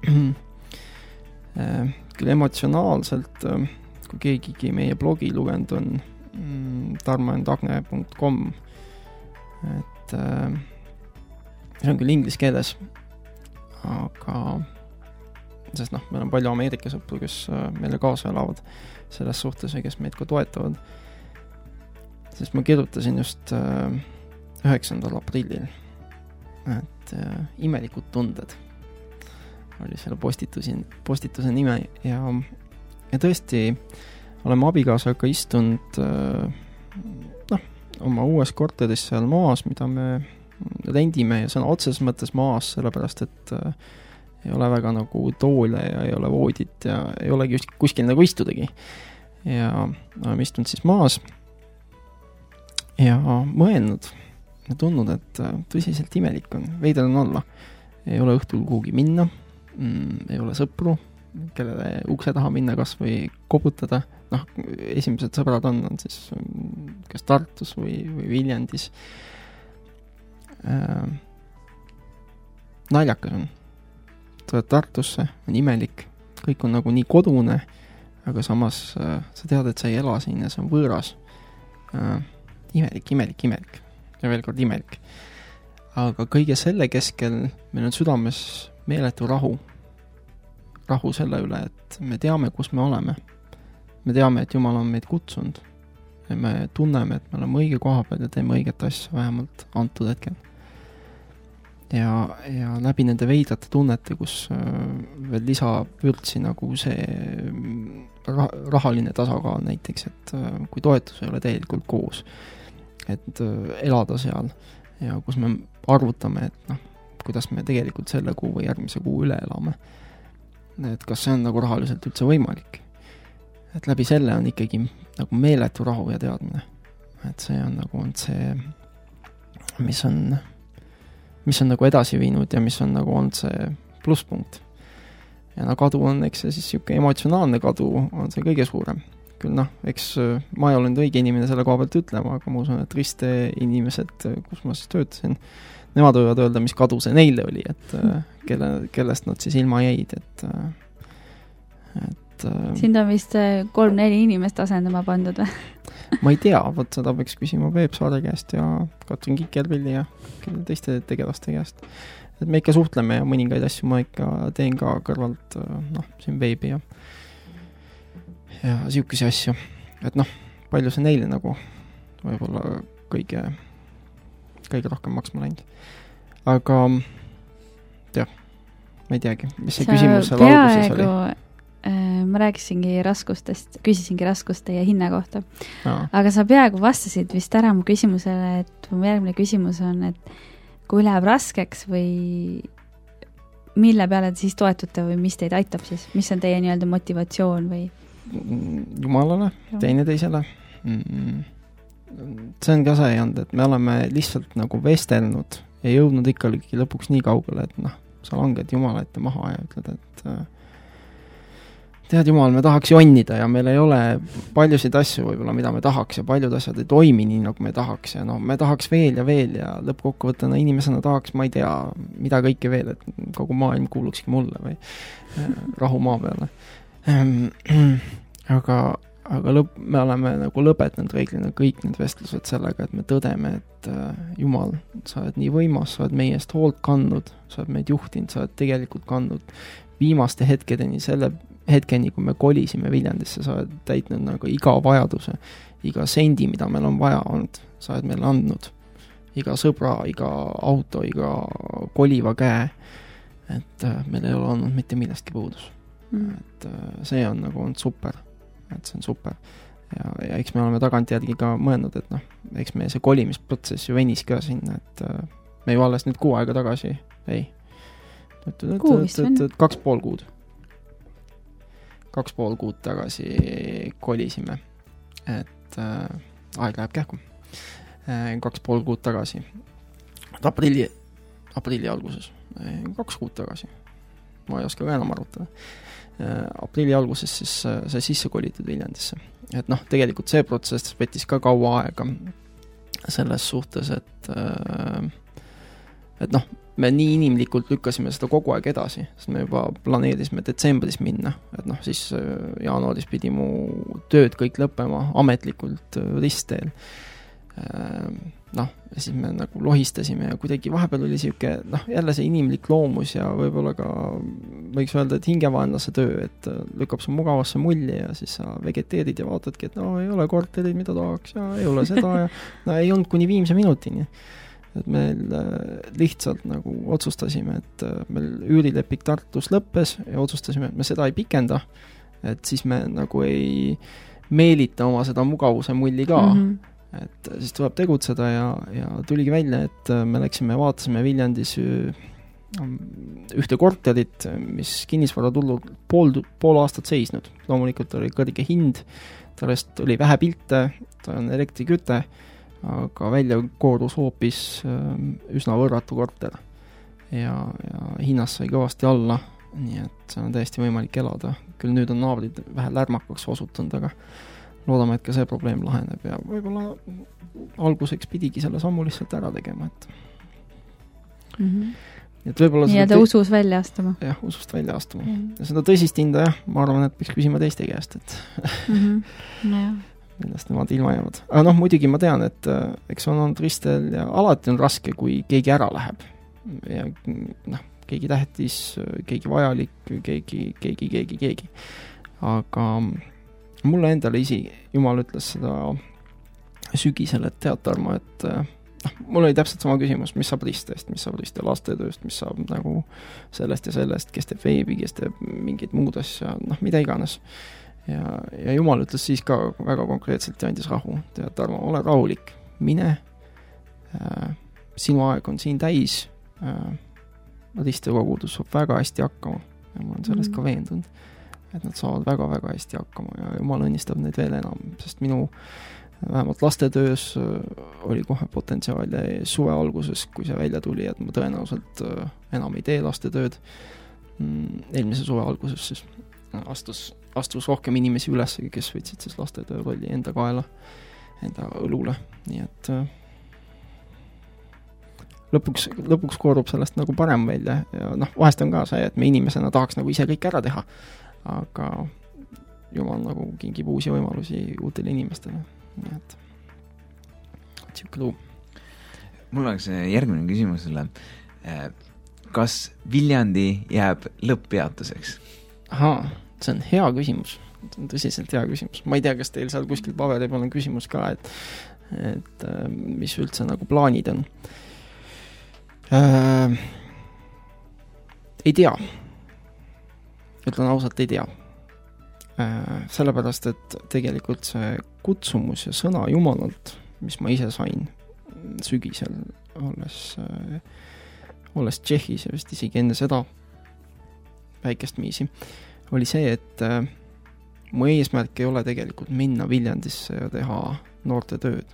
D: Küll emotsionaalselt, kui keegigi meie blogi lugenud on tarmoendagne punkt com, et äh, see on küll inglise keeles, aga sest noh, meil on palju Ameerika sõpru, kes äh, meile kaasa elavad selles suhtes ja kes meid ka toetavad. Sest ma kirjutasin just äh, üheksandal aprillil, et äh, imelikud tunded oli selle postitusi, postituse nime ja, ja tõesti oleme abikaasaga istunud äh, noh, oma uues korteris seal maas, mida me rendime ja see on otseses mõttes maas, sellepärast et äh, ei ole väga nagu toole ja ei ole voodit ja ei olegi kuskil nagu istudagi. Ja oleme istunud siis maas ja mõelnud ja tundnud, et äh, tõsiselt imelik on, veidel on olla. Ei ole õhtul kuhugi minna, mm, ei ole sõpru, kellele ukse taha minna kas või koputada. Noh, esimesed sõbrad on, on siis kas Tartus või, või Viljandis. Äh, naljakas on. Tuled Tartusse, on imelik, kõik on nagu nii kodune, aga samas äh, sa tead, et sa ei ela siin ja see on võõras. Äh, imelik, imelik, imelik. Ja veel kord imelik. Aga kõige selle keskel meil on südames meeletu rahu. Rahu selle üle, et me teame, kus me oleme. Me teame, et Jumal on meid kutsunud. Ja me tunneme, et me oleme õige koha peal ja teeme õiget asja vähemalt antud hetkel. Ja, ja läbi nende veidrate tunnete, kus veel lisavürtsi nagu see rahaline tasakaal näiteks, et kui toetus ei ole tegelikult koos, et elada seal ja kus me arvutame, et noh, kuidas me tegelikult selle kuu või järgmise kuu üle elame. Et kas see on nagu rahaliselt üldse võimalik. Et läbi selle on ikkagi nagu meeletu rahu ja teadmine. Et see on nagu on see, mis on, mis on nagu edasi viinud ja mis on nagu on see plusspunkt. Ja no kadu on, eks see siis siuke emotsionaalne kadu on see kõige suurem. küll noh, eks ma ei olnud õige inimene selle koha pealt ütlema, aga ma usun, et Riste inimesed, kus ma siis töötasin, nemad võivad öelda, mis kadu see neile oli, et kelle, kellest nad siis ilma jäid, et et
C: sind on vist kolm-neli inimest asendama pandud või?
D: ma ei tea, vot seda peaks küsima Peep Saare käest ja Katrin Kikerpilli ja teiste tegelaste käest. Et me ikka suhtleme ja mõningaid asju ma ikka teen ka kõrvalt, noh, siin veebi ja ja siukesi asju. Et noh, palju see neile nagu võib-olla kõige, kõige rohkem maksma läinud. Aga jah, ma ei teagi, mis see küsimus seal alguses oli.
C: Ma rääkisingi raskustest, küsisingi raskuste ja hinna kohta.
D: No.
C: Aga sa peaaegu vastasid vist ära mu küsimusele, et mu järgmine küsimus on, et kui läheb raskeks või mille peale te siis toetute või mis teid aitab siis? Mis on teie nii-öelda motivatsioon või?
D: Jumalale, teine teisele. See on ka see jand, et me oleme lihtsalt nagu vestelnud ja jõudnud ikka lõpuks nii kaugele, et noh, sa langed Jumala ette maha ja ütled, et tead Jumal, me tahaks jonnida ja meil ei ole paljusid asju võib-olla, mida me tahaks ja paljud asjad ei toimi nii, nagu me tahaks ja no me tahaks veel ja veel ja lõppkokkuvõttena inimesena tahaks, ma ei tea, mida kõike veel, et kogu maailm kuulukski mulle või rahu maa peale. Aga, aga lõpp, me oleme nagu lõpetanud reeglina kõik need vestlused sellega, et me tõdeme, et Jumal, sa oled nii võimas, sa oled meie eest hoolt kandnud, sa oled meid juhtinud, sa oled tegelikult kandnud viimaste hetkedeni selle hetkeni, kui me kolisime Viljandisse, sa oled täitnud nagu iga vajaduse, iga sendi, mida meil on vaja olnud, sa oled meile andnud. Iga sõbra, iga auto, iga koliva käe, et meil ei ole olnud mitte millestki puudus. Mm. Et see on nagu olnud super, et see on super. Ja, ja eks me oleme tagantjärgi ka mõelnud, et noh, eks me see kolimisprotsess ju venis ka sinna, et me ju alles nüüd kuu aega tagasi, ei,
C: kuu vist on?
D: Kaks pool kuud. Kaks pool kuud tagasi kolisime, et äh, aeg läheb kähku. Äh, kaks pool kuud tagasi. Aprilli, aprilli alguses. Äh, kaks kuud tagasi. Ma ei oska ka enam arvutada. Äh, aprilli alguses siis äh, see sisse kolitud Viljandisse. Et noh, tegelikult see protsess võttis ka kaua aega selles suhtes, et äh, et noh, me nii inimlikult lükkasime seda kogu aeg edasi, sest me juba planeerisime detsembris minna, et noh, siis jaanuaris pidi mu tööd kõik lõppema ametlikult ristteel. Noh, ja siis me nagu lohistasime ja kuidagi vahepeal oli siuke, noh, jälle see inimlik loomus ja võib-olla ka võiks öelda, et hingevaenlase töö, et lükkab su mugavasse mulli ja siis sa vegeteerid ja vaatadki, et no ei ole korterid, mida tahaks ja ei ole seda ja no ei olnud kuni viimse minutini. Et meil lihtsalt nagu otsustasime, et meil üürilepik Tartus lõppes ja otsustasime, et me seda ei pikenda, et siis me nagu ei meelita oma seda mugavuse mulli ka, mm-hmm. et siis tuleb tegutseda ja, ja tuligi välja, et me läksime, vaatasime Viljandis ühte korterit, mis kinnisvara tulnud pool, pool aastat seisnud. Loomulikult oli kõrge hind, sellest oli vähe pilte, ta on elektriküte, aga välja koorus hoopis üsna võrratu korter ja, ja hinnas sai kõvasti alla, nii et see on täiesti võimalik elada. Küll nüüd on naabrid vähe lärmakaks osutunud, aga loodame, et ka see probleem laheneb ja võib-olla alguseks pidigi selle sammu lihtsalt ära tegema, et
C: mm-hmm.
D: et võib-olla
C: nii, et usus välja astuma.
D: Jah, usust välja astuma. Mm-hmm. Ja seda tõsist hinda, jah, ma arvan, et peaks küsima teiste käest, et
C: mm-hmm. no jah.
D: millest nemad ilma jäävad. Aga noh, muidugi ma tean, et eks on olnud ristel ja alati on raske, kui keegi ära läheb. Ja noh, keegi tähtis, keegi vajalik, keegi, keegi, keegi, keegi. Aga mulle endale isi, Jumal ütles seda sügisel, et tead, Tarmo, et noh, mul oli täpselt sama küsimus, mis saab ristest, mis saab riste lastetööst, mis saab nagu sellest ja sellest, kes teeb veebi, kes teeb mingid muud asja, noh, mida iganes. Ja, ja Jumal ütles siis ka väga konkreetselt ja andis rahu. Tead, Tarmo, ole rahulik, mine. Äh, sinu aeg on siin täis. Äh, ristekogudus saab väga hästi hakkama. Ja ma olen sellest mm. ka veendunud, et nad saavad väga-väga hästi hakkama ja Jumal õnnistab neid veel enam, sest minu vähemalt lastetöös oli kohe potentsiaal ja suve alguses, kui see välja tuli, et ma tõenäoliselt enam ei tee lastetööd. Eelmise suve alguses siis. astus, astus rohkem inimesi üles, kes võtsid siis lastetöö rolli enda kaela, enda õlule, nii et lõpuks, lõpuks koorub sellest nagu parem välja ja noh, vahest on ka see, et me inimesena tahaks nagu ise kõik ära teha, aga jumal nagu kingib uusi võimalusi uutele inimestele, nii et siuke luu.
E: Mul oleks järgmine küsimus sulle. Kas Viljandi jääb lõpppeatuseks?
D: Ahaa, see on hea küsimus. See on tõsiselt hea küsimus. Ma ei tea, kas teil seal kuskil paberi peal on küsimus ka, et, et mis üldse nagu plaanid on. Äh, ei tea. Ütlen ausalt, ei tea. Äh, sellepärast, et tegelikult see kutsumus ja sõna Jumalalt, mis ma ise sain sügisel olles, olles Tšehhis ja vist isegi enne seda väikest miisi, oli see, et mu eesmärk ei ole tegelikult minna Viljandisse ja teha noorte tööd.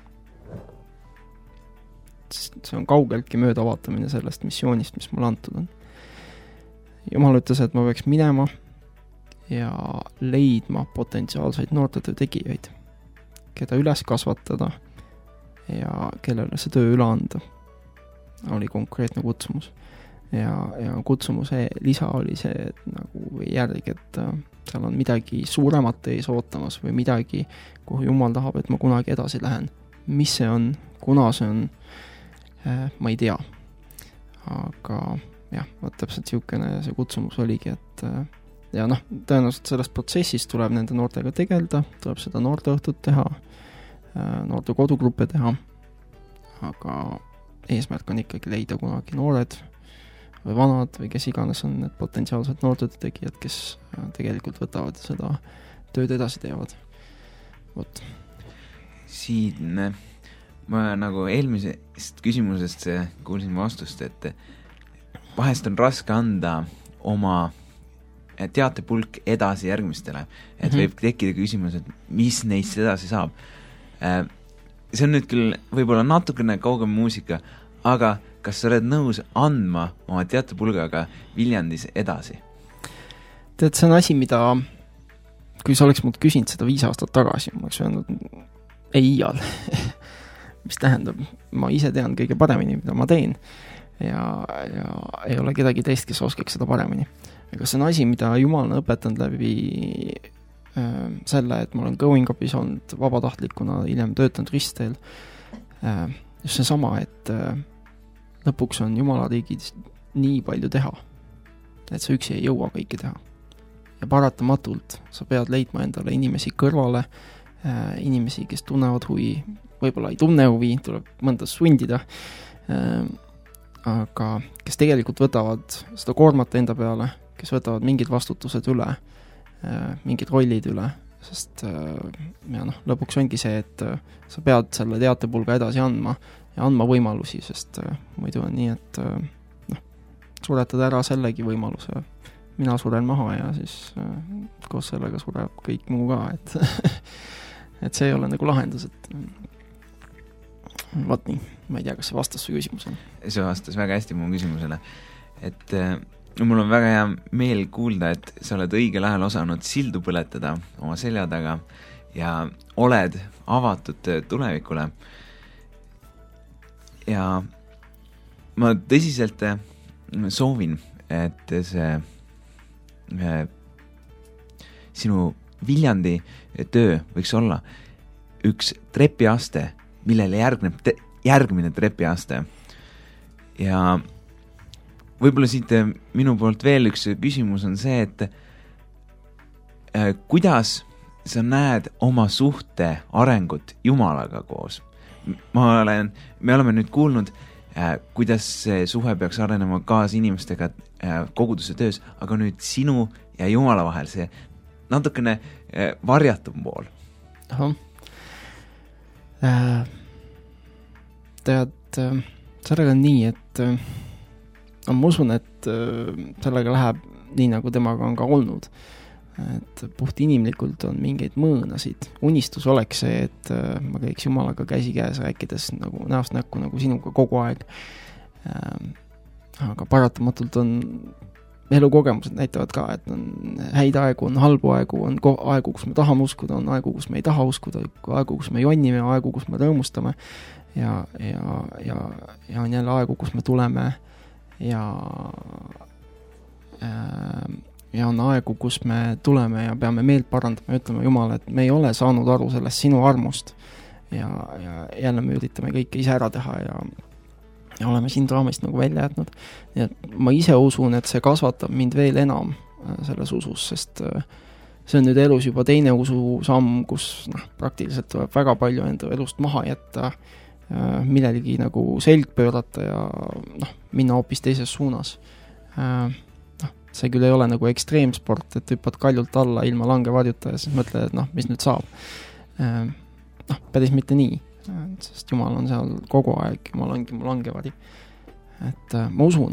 D: See on kaugeltki möödavaatamine sellest missioonist, mis mulle antud on. Jumal ütles, et ma peaks minema ja leidma potentsiaalseid noortetöö tegijaid, keda üles kasvatada ja kellele see töö üle anda. Oli konkreetne kutsumus. Ja, ja kutsumuse lisa oli see, et nagu järg, et seal on midagi suuremat ees ootamas või midagi, kuhu Jumal tahab, et ma kunagi edasi lähen. Mis see on, kuna see on, ma ei tea. Aga jah, võt täpselt siukene see kutsumus oligi, et ja noh, tõenäoliselt sellest protsessist tuleb nende noortega tegelda, tuleb seda noorteõhtut teha, noorte kodugruppe teha, aga eesmärk on ikkagi leida kunagi noored või vanad või kes iganes on need potentsiaalsed noortete tegijad, kes tegelikult võtavad seda tööd edasi teevad. Vot.
E: Siin ma nagu eelmisest küsimusest kuulsin vastust, et vahest on raske anda oma teatepulk edasi järgmistele, et mm-hmm. võib tekkida küsimus, et mis neist edasi saab. See on nüüd küll võib-olla natukene kaugem muusika, aga kas sa oled nõus andma oma teatepulgaga Viljandis edasi?
D: Tead, see on asi, mida kui sa oleks mult küsinud seda viis aastat tagasi, ma oleks öelnud ei iial. Mis tähendab, ma ise tean kõige paremini, mida ma teen ja, ja ei ole kedagi teist, kes oskaks seda paremini. Aga see on asi, mida Jumal on õpetanud läbi selle, et ma olen Going Upis olnud vabatahtlikuna, hiljem töötanud ristteel. Just see sama, et lõpuks on Jumala riigis nii palju teha, et sa üksi ei jõua kõike teha. Ja paratamatult sa pead leidma endale inimesi kõrvale, inimesi, kes tunnevad huvi, võib-olla ei tunne huvi, tuleb mõnda sundida, aga kes tegelikult võtavad seda koormat enda peale, kes võtavad mingid vastutused üle, mingid rollid üle, sest ja noh, lõpuks ongi see, et sa pead selle teatepulga edasi andma ja andma võimalusi, sest muidu on nii, et noh, suretad ära sellegi võimaluse, mina suren maha ja siis koos sellega sureb kõik muu ka, et, et see ei ole nagu lahendus, et vaat nii, ma ei tea, kas see vastas su küsimusele.
E: See vastas väga hästi mu küsimusele, et no mul on väga hea meel kuulda, et sa oled õigel ajal osanud sildu põletada oma selja taga ja oled avatud tulevikule. Ja ma tõsiselt soovin, et see sinu Viljandi töö võiks olla üks trepiaste, millele järgneb te- järgmine trepiaste. Ja võib-olla siit minu poolt veel üks küsimus on see, et äh, kuidas sa näed oma suhte arengut Jumalaga koos? Ma olen, me oleme nüüd kuulnud, äh, kuidas see suhe peaks arenema kaas inimestega äh, koguduse töös, aga nüüd sinu ja Jumala vahel see natukene äh, varjatum pool.
D: Ahah. Äh, tead, äh, sellega on nii, et äh, no, ma usun, et äh, sellega läheb nii, nagu temaga on ka olnud. Et puht inimlikult on mingeid mõõnasid. Unistus oleks see, et äh, ma käiks Jumalaga käsi käes rääkides nagu näost näkku nagu sinuga kogu aeg. Äh, aga paratamatult on elukogemused näitavad ka, et on häid aegu, on halbu aegu, on ko- aegu, kus me tahame uskuda, on aegu, kus me ei taha uskuda, aegu, kus me jonnime, aegu, kus me rõõmustame ja, ja, ja, ja on jälle aegu, kus me tuleme ja ja on aegu, kus me tuleme ja peame meelt parandama ja ütleme Jumal, et me ei ole saanud aru sellest sinu armust ja, ja jälle me üritame kõike ise ära teha ja ja oleme siin raamist nagu välja jätnud. Nii et ma ise usun, et see kasvatab mind veel enam selles usus, sest see on nüüd elus juba teine usu samm, kus noh, praktiliselt tuleb väga palju enda elust maha jätta, millelegi nagu selg pöörata ja noh, minna hoopis teises suunas. Noh, see küll ei ole nagu ekstreemsport, et hüppad kaljult alla ilma langevarjuta ja siis mõtled, et noh, mis nüüd saab. Noh, päris mitte nii. Sest Jumal on seal kogu aeg, Jumal ongi mu langevari. Et äh, ma usun,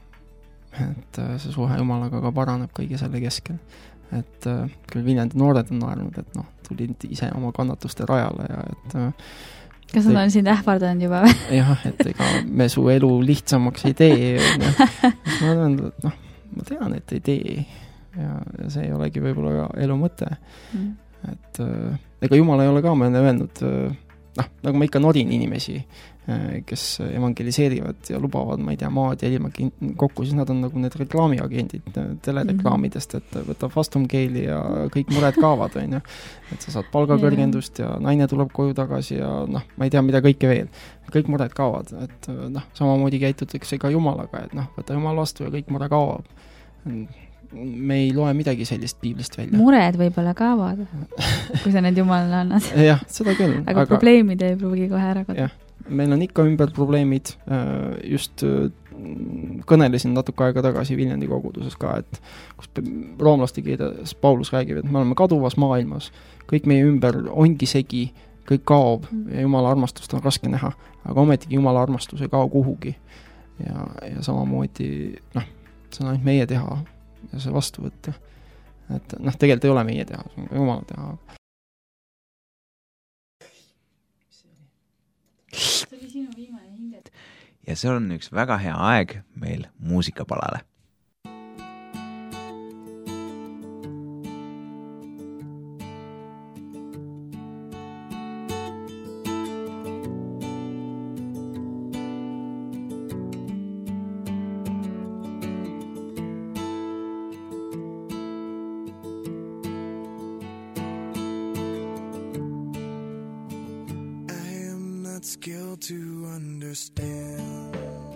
D: et äh, see suhe Jumalaga ka paraneb kõige selle keskel. Et äh, küll Viljandi noored on naernud, et noh, tulid ise oma kannatuste rajale ja et äh,
C: kas nad on sind ähvardanud juba?
D: jah, et ega me su elu lihtsamaks ei tee. ma olen, et noh, ma tean, et ei tee ja, ja see ei olegi võib-olla elu mõte. Mm. Et äh, ega Jumal ei ole ka meile öelnud äh, noh, nagu ma ikka nodin inimesi, kes evangeliseerivad ja lubavad, ma ei tea, maad ja ilma kokku, siis nad on nagu need reklaamiagendid telereklaamidest, et võtab vastumkeeli ja kõik mured kaavad, on ju. Et sa saad palgakõrgendust ja naine tuleb koju tagasi ja noh, ma ei tea, mida kõike veel. Kõik mured kaavad, et noh, samamoodi käitutakse ka Jumalaga, et noh, võta Jumal vastu ja kõik mure kaob. Me ei loe midagi sellist piiblist välja.
C: Mured võib-olla kaavad, kui sa need Jumalale annad.
D: jah, seda küll.
C: Aga, aga probleemid ei pruugi kohe ära kaduda.
D: Meil on ikka ümber probleemid. Just kõnelesin natuke aega tagasi Viljandi koguduses ka, et kus roomlaste keeles Paulus räägib, et me oleme kaduvas maailmas. Kõik meie ümber ongi segi, kõik kaob ja Jumala armastust on raske näha. Aga ometigi Jumala armastus ei kao kuhugi. Ja, ja samamoodi, noh, see on ainult meie teha ja see vastu võtta. Et noh, tegelikult ei ole meie teha, see on ka Jumala teha.
C: See oli sinu viimane hinged.
E: Ja see on üks väga hea aeg meil muusikapalale.
A: Skill to understand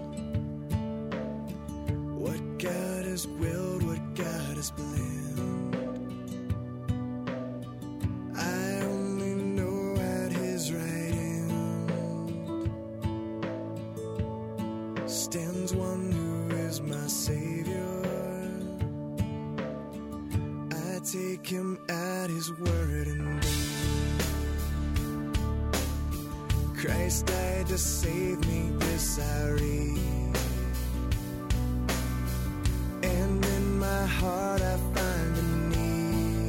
A: what God has willed, what God has planned. I only know at His right hand stands one who is my Savior. I take Him at His word and Christ died to save me, this I read. And in my heart I find a need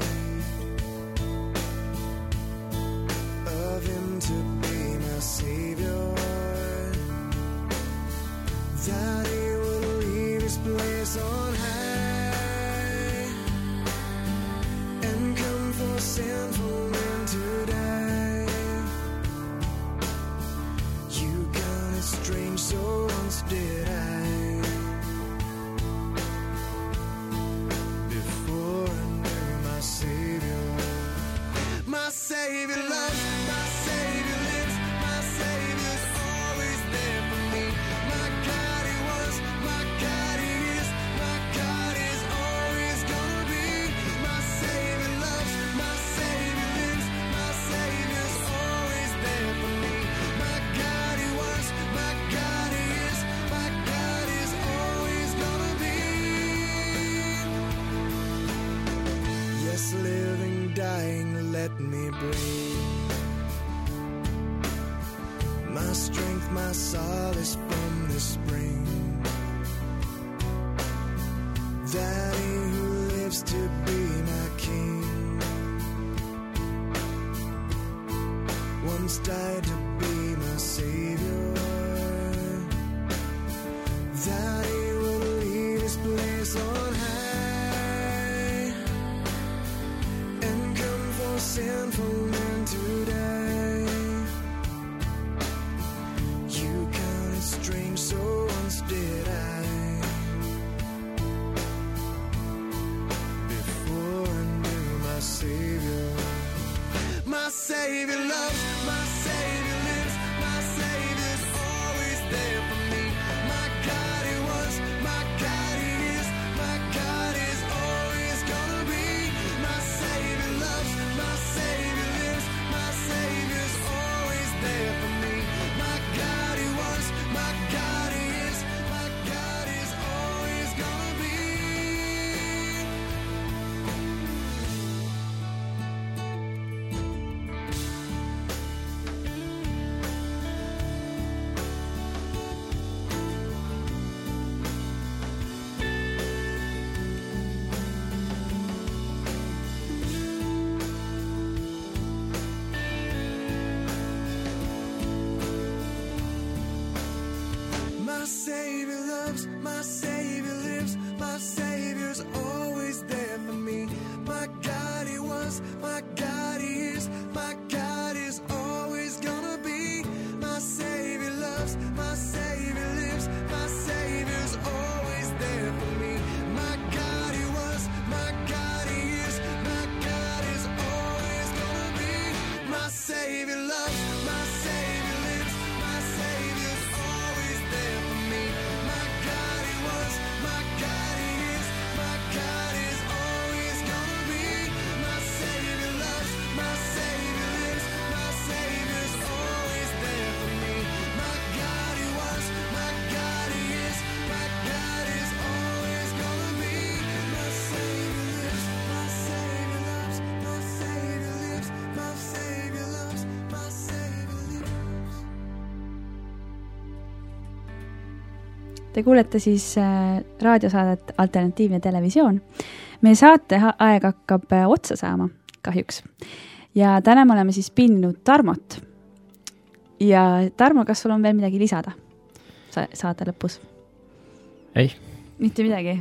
A: of Him to be my Savior, that He will leave His place on high and come for sinful men to die. Strange, so once did I, before I knew my Savior. My Savior loves, my Savior lives, my Savior's always there for me. My God He was, my God He is, my God is always gonna be. My Savior loves, my Savior lives, my Savior's always there for me. My God He was, my God He is, my God is always gonna be. Yes, living, dying, let me breathe. My strength, my solace from the spring. That He who lives to be my King once died to be my Savior. That He will leave His place on high
C: Te kuulete siis raadiosaadet Alternatiivne televisioon. Meie saate aeg hakkab otsa saama, kahjuks. Ja täna me oleme siis pinninud Tarmot. Ja Tarmo, kas sul on veel midagi lisada saate lõpus?
D: Ei.
C: Mitte midagi?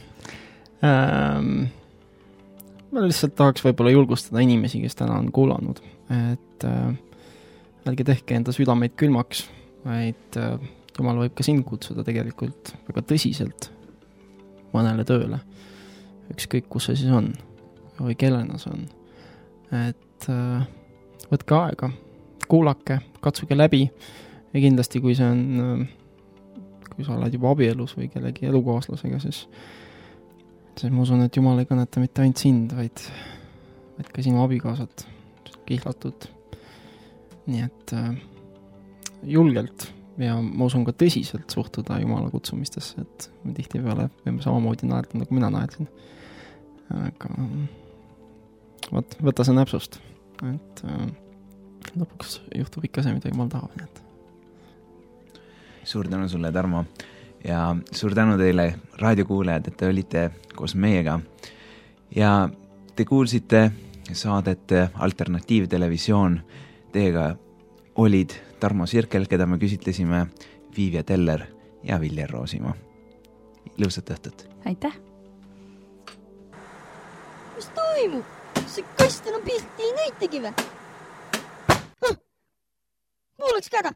D: ähm, ma lihtsalt tahaks võib-olla julgustada inimesi, kes täna on kuulanud, et äh, älge tehke enda südameid külmaks, vaid äh, Jumal võib ka sind kutsuda tegelikult väga tõsiselt mõnele tööle. Ükskõik, kus see siis on või kellena see on. Et äh, võtke aega, kuulake, katsuge läbi ja kindlasti, kui see on, äh, kui sa oled juba abielus või kellegi elukaaslasega, siis, siis ma usun, et Jumal ei kõneta mitte ainult sind, vaid, vaid ka sinu abikaasat, kihlatud. Nii et äh, julgelt ja ma usun ka tõsiselt suhtuda Jumala kutsumistesse, et me tihtipeale võime samamoodi naerda, nagu mina naerdin. Aga võt, võta see näpsust, et äh, lõpuks juhtub ikka see, mida Jumal tahab. Nii et.
E: Suur tänu sulle, Tarmo, ja suur tänu teile, raadiokuulajad, et te olite koos meiega. Ja te kuulsite saadet Alternatiivtelevisioon. Teiega olid Tarmo Sirkel, keda me küsitlesime, Viivia Teller ja Viljar Roosimaa. Ilusat õhtut!
C: Aitäh!
B: Mis toimub? See kast enam pilti ei näitagi või? Huh. Ma oleks ka ära.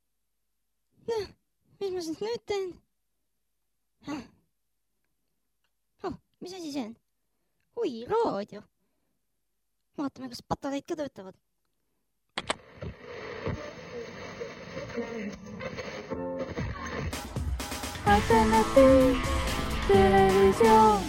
B: Mis ma siis nüüd teen? Huh. Oh, mis asi see on? Oi, raadio. Vaatame, kas patareid ka töötavad. Alternatiivne televisioon.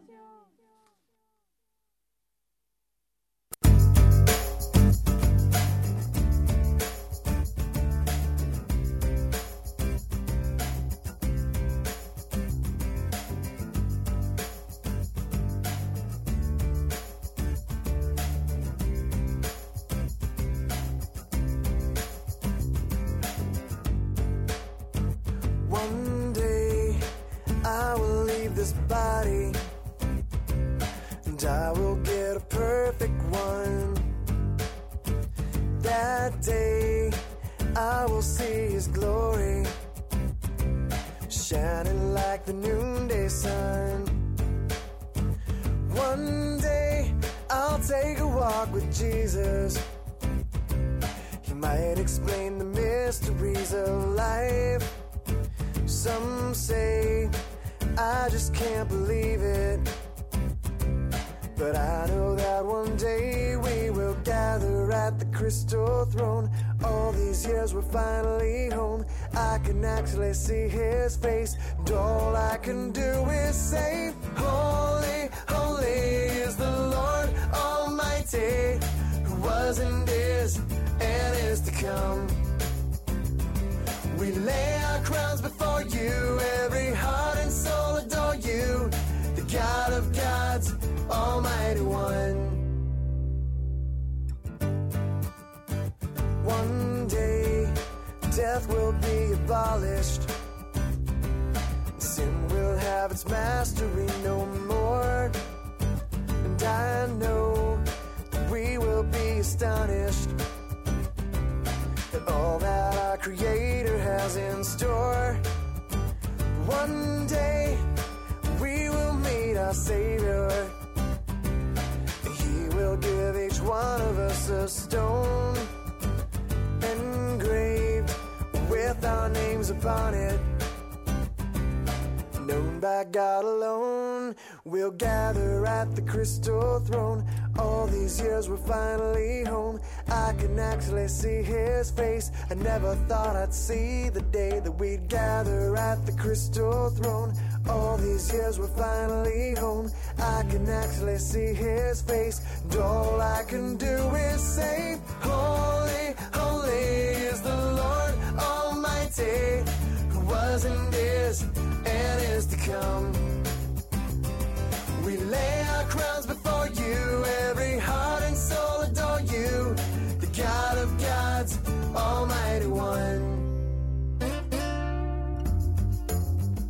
A: Actually see his face, and all I can do is say, holy, holy is the Lord Almighty, who was and is and is to come. We lay our crowns before you, every heart and soul adore you, the God of gods, Almighty One. One day death will be abolished. Sin will have its mastery no more. And I know that we will be astonished at all that our Creator has in store. One day we will meet our Savior. He will give each one of us a stone engraved with our names upon it, known by God alone. We'll gather at the crystal throne. All these years we're finally home. I can actually see his face. I never thought I'd see the day that we'd gather at the crystal throne. All these years we're finally home. I can actually see his face, and all I can do is say, holy, holy is the Lord Almighty, who was and is and is to come. We lay our crowns before you, every heart and soul adore you, the God of gods, Almighty One.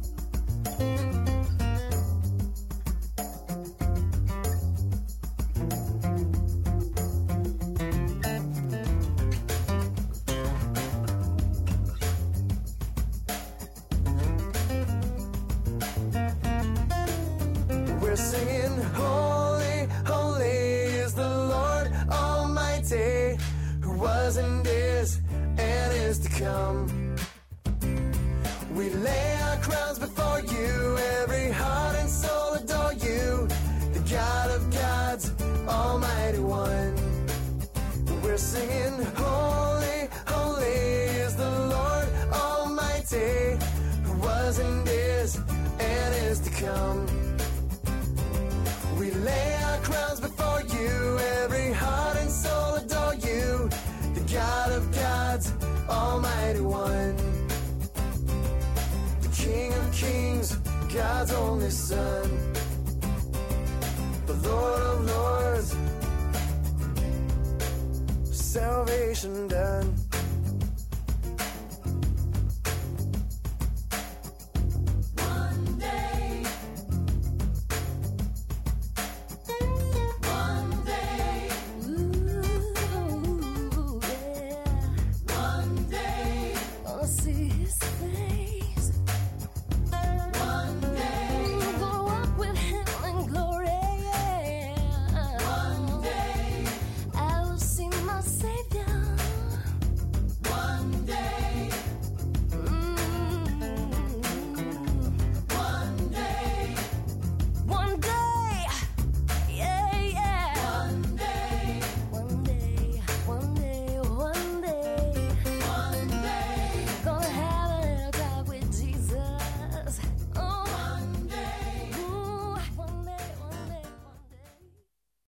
A: singing, holy, holy is the Lord Almighty, who was and is and is to come. We lay our crowns before you, every heart and soul adore you, the God of gods, Almighty One. We're singing, holy, holy is the Lord Almighty, who was and is and is to come. We lay our crowns before you, every heart and soul adore you, the God of gods, Almighty One. The King of kings, God's only Son, the Lord of lords, salvation done.